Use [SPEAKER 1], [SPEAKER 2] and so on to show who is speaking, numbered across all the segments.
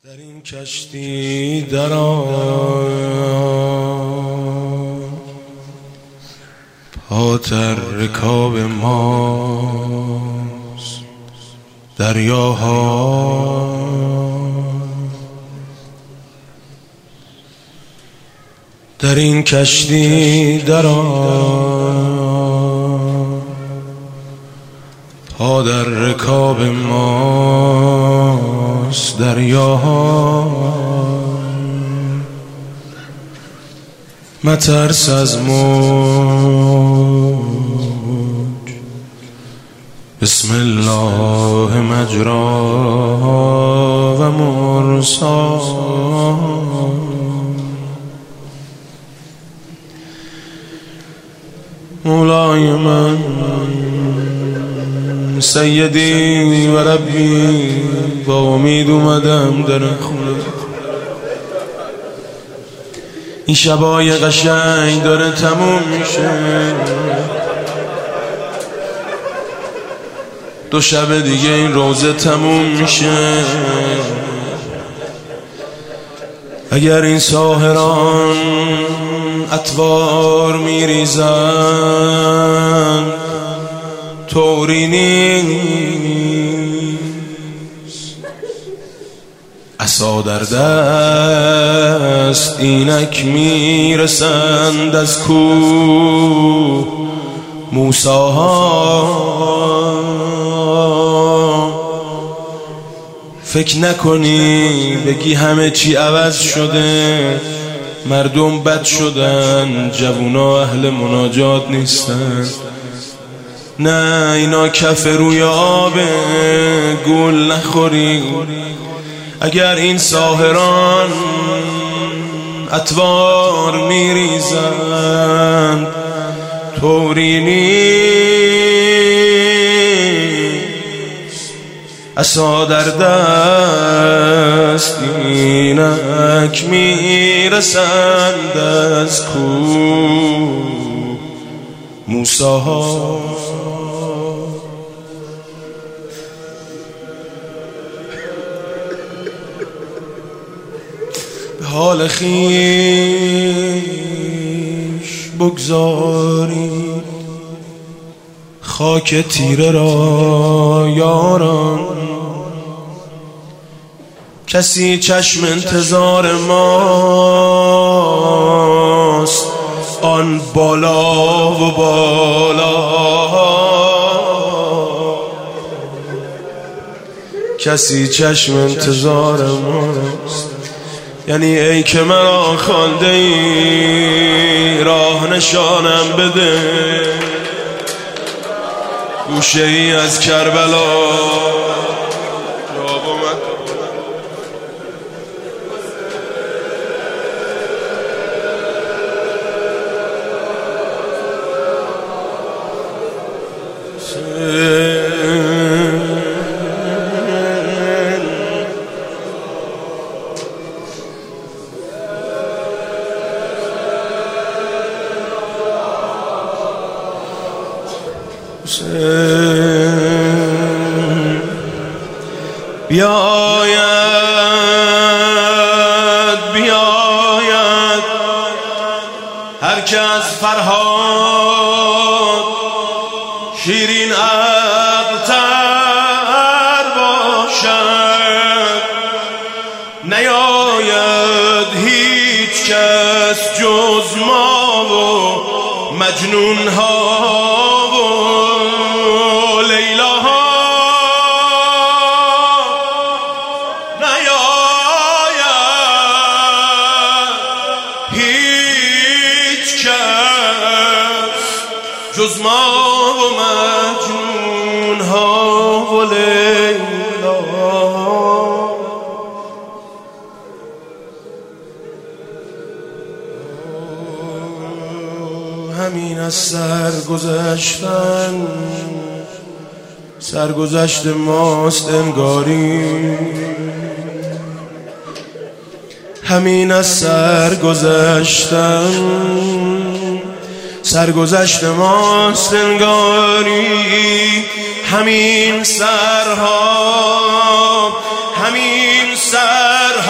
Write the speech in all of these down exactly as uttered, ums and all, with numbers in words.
[SPEAKER 1] در این کشتی در آن پاتر رکاب ماست دریاها، در این کشتی در آن پا در رکاب ماست دریاها. مترس از موج، بسم الله مجراها و مرساها. مولای من سیدی و ربی، با امید اومدم در خونه. این شبای قشنگ داره تموم میشه، دو شب دیگه این روزه تموم میشه. اگر این ساحران اطوار میریزن طوری نیست، عصا در دست اینک میرسند از کوه موسی‌ها. فکر نکنی بگی همه چی عوض شده، مردم بد شدن، جوونا اهل مناجات نیستن. نه، اینا کف روی آبه، گول نخوری. اگر این ساحران اطوار میریزند طوری نیست، عصا در دست اینک میرسند از کوه موسی‌ها. به حال خویش بگذارید خاک تیره را یاران، کسی چشم انتظار ماست آن بالا و بالا. کسی چشم انتظار ماست، یعنی ای که مرا خوانده ای راه نشانم بده، گوشه ای از کربلا بیاید بیاید هر که از فرهاد شیرین ابتر باشد، نیاید هیچ کس جز ما و مجنون ها و لیلا ها. جز ما و مجنون ها و لیلا. همین از سرگذشتن، سرگذشت ماست انگاری. همین از سرگذشتن، سرگذشت ماست انگاری. همین سرها همین سرها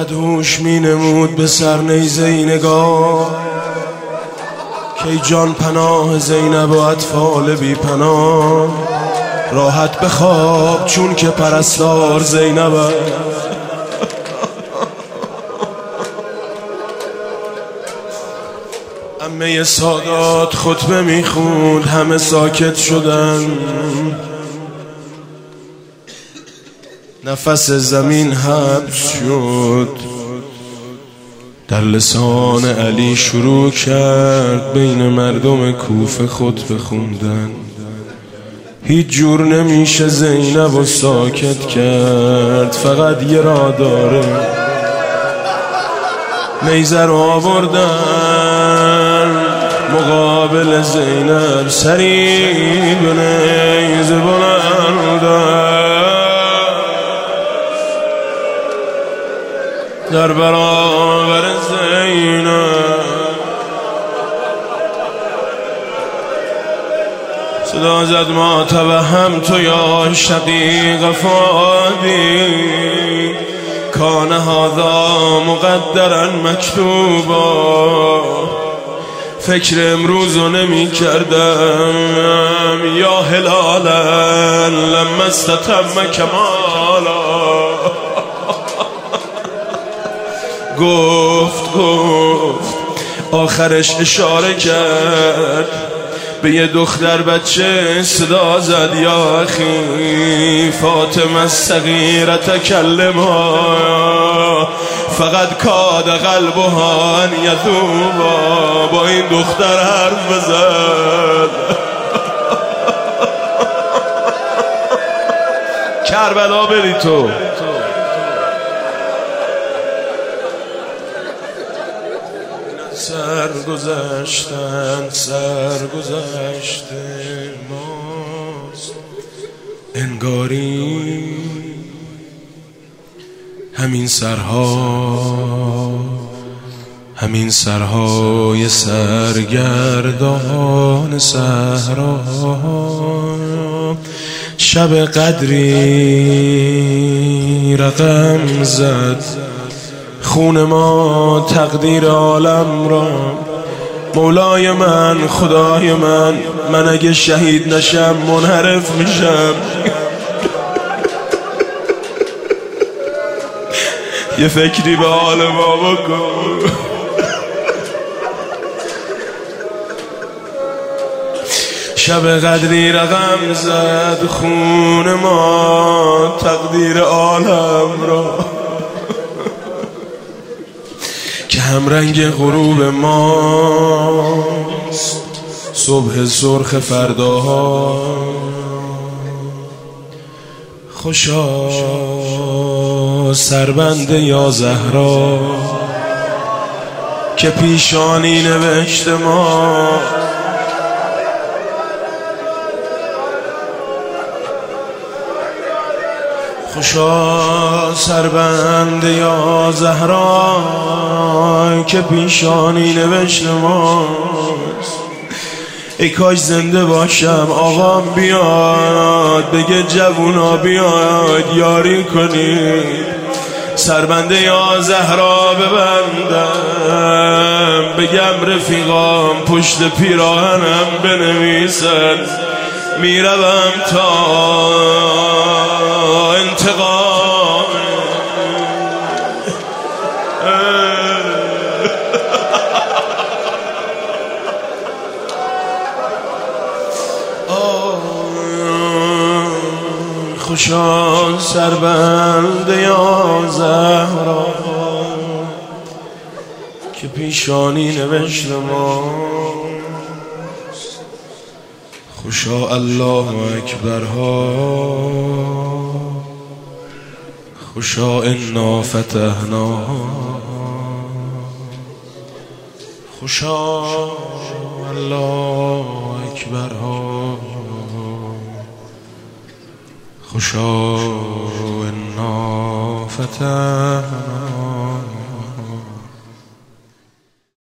[SPEAKER 1] مدهوش می نمود به سر نیزه نگاه که جان پناه زینب و اطفال بی پناه. راحت بخواب چون که پرستار زینب عمه سادات خطبه میخوند، همه ساکت شدن. نفس زمین حبس شد، در لسان علی شروع کرد بین مردم کوفه خطبه خوندن. هیچ جور نمیشه زینب و ساکت کرد، فقط یه راه داره. نیزه رو آوردن مقابل زینب، سریع به نیزه بلندن در برابر زینب. صدا زد ما توهم تو یا شقیق فادی، کان هذا مقدرا مکتوبا. فکر امروزو نمی کردم یا هلالا لما استتم کمالا. گفت گفت آخرش اشاره کرد به یه دختر بچه، صدا زد یا اخی فاطمه الصغیره تکلما، فقط کاد قلبها ان یذوبا. با این دختر حرف بزن. کربلا بری تو. سر گذشتن سر گذشته ماست، انگاری همین سرها همین سرهای سرگردان صحرا. شب قدری رقم زد خون ما تقدیر عالم را. مولای من خدای من، من اگه شهید نشم منحرف میشم. یه فکری به حال ما بکن. شب قدری رقم زد خون ما تقدیر عالم را، که همرنگ غروب ماست صبح سرخ فرداها. خوشا سربند یا زهرا که پیشانی نوشت ما. خوشا سربند یا زهرا که پیشانی نوشت ماست. ای کاش زنده باشم آقام بیاد بگه جوونا بیاد یاری کنید. سربند یا زهرا ببندم، بگم رفیقام پشت پیراهنم بنویسن. میروم تا انتقام. خوشا سربند یا زهرا که پیشانی نوشت ما. خوشا الله اکبرها، خوشا انا فتحنا، خوشا الله اکبرها، خوشا انا فتحنا.